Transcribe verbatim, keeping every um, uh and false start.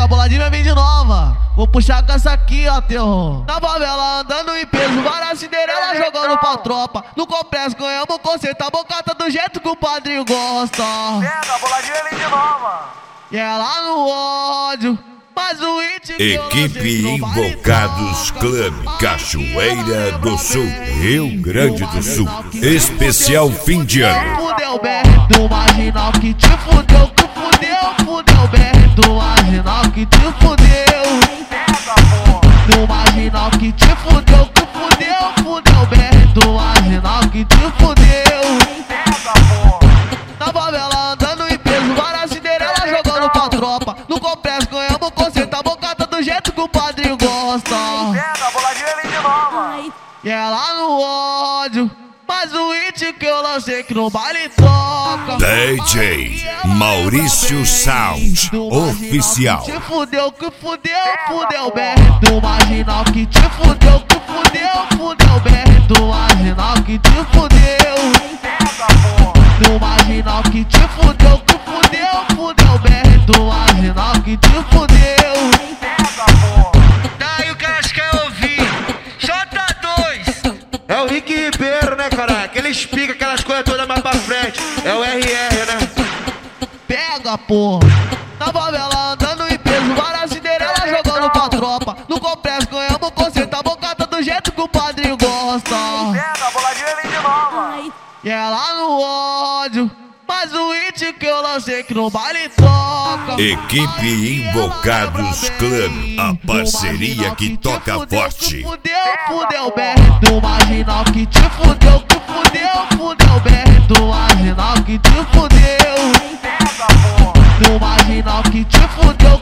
boladinha vem de nova. Vou puxar com essa aqui, ó, terror. Na favela andando em peso, várias Cinderela jogando pra tropa. No complexo ganhamos conceito, a bocata do jeito que o padrinho gosta. Pega, a boladinha vem de nova. E ela no ódio, mas o hit que Equipe Invocados Club Cachoeira do Sul, Rio Grande do Sul. Especial fim de ano. Fudeu o B R do marginal que te fudeu, que fudeu, fudeu o B R do marginal que te fudeu. Do marginal que te fudeu, que fudeu, fudeu o B R do marginal que te fudeu. Na favela andando em peso, várias Cinderela jogando pra tropa. No complexo ganhamos conceito, a bocata do jeito que o padrinho gosta. Pega, a boladinha vem de nova. E ela no ódio, mas o hit que eu lancei que no baile toca. D J Maurício Sound Oficial. Que te fudeu, que fudeu, fudeu o B R do marginal que te fudeu, que fudeu, fudeu o B R do marginal que te fudeu. Do marginal que te fudeu, que fudeu, fudeu o B R do marginal que te fudeu. Daí o que elas querem ouvir? J dois. É o Rick Ribeiro, né, caralho? Aquele explica aquelas coisas todas mais pra frente. É o R R, né? Pega, porra. Na favela andando em peso, várias Cinderela jogando pra tropa. No complexo ganhamos conceito, a bocata do jeito que o padrinho gosta. Pega, a boladinha vem de nova. E ela no ódio, mas o hit que eu lancei que no baile toca. Equipe Invocados Club, a parceria que toca forte. Fudeu, fudeu o B R do marginal que te fudeu, que fudeu, fudeu o B R do marginal que te fudeu. Do marginal que te fudeu,